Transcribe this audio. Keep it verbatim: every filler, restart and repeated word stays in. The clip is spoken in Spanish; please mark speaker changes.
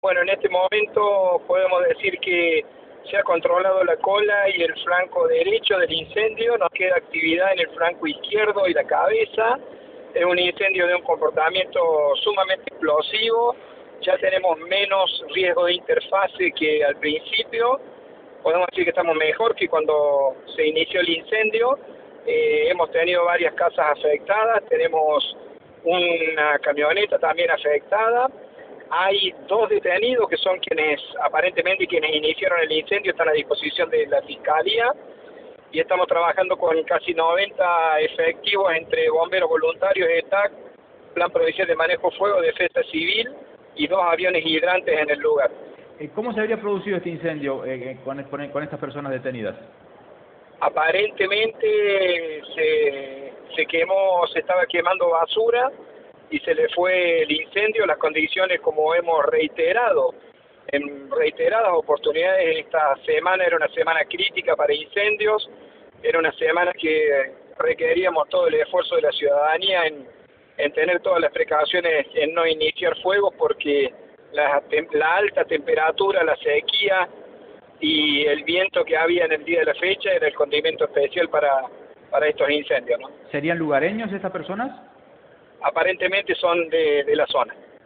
Speaker 1: Bueno, en este momento podemos decir que se ha controlado la cola y el flanco derecho del incendio, nos queda actividad en el flanco izquierdo y la cabeza. Es un incendio de un comportamiento sumamente explosivo, ya tenemos menos riesgo de interfase que al principio, podemos decir que estamos mejor que cuando se inició el incendio. Eh, hemos tenido varias casas afectadas, tenemos una camioneta también afectada. Hay dos detenidos que son quienes, aparentemente quienes iniciaron el incendio, están a disposición de la Fiscalía y estamos trabajando con casi noventa efectivos entre bomberos voluntarios, E T A C, Plan Provincial de Manejo Fuego, Defensa Civil y dos aviones hidrantes en el lugar.
Speaker 2: ¿Cómo se habría producido este incendio eh, con, con estas personas detenidas?
Speaker 1: Aparentemente se, se quemó, se estaba quemando basura y se le fue el incendio. Las condiciones, como hemos reiterado en reiteradas oportunidades, esta semana era una semana crítica para incendios, era una semana que requeríamos todo el esfuerzo de la ciudadanía en, en tener todas las precauciones en no iniciar fuegos, porque la, la alta temperatura, la sequía y el viento que había en el día de la fecha era el condimento especial para, para estos incendios, ¿no?
Speaker 2: ¿Serían lugareños estas personas?
Speaker 1: Aparentemente son de, de la zona.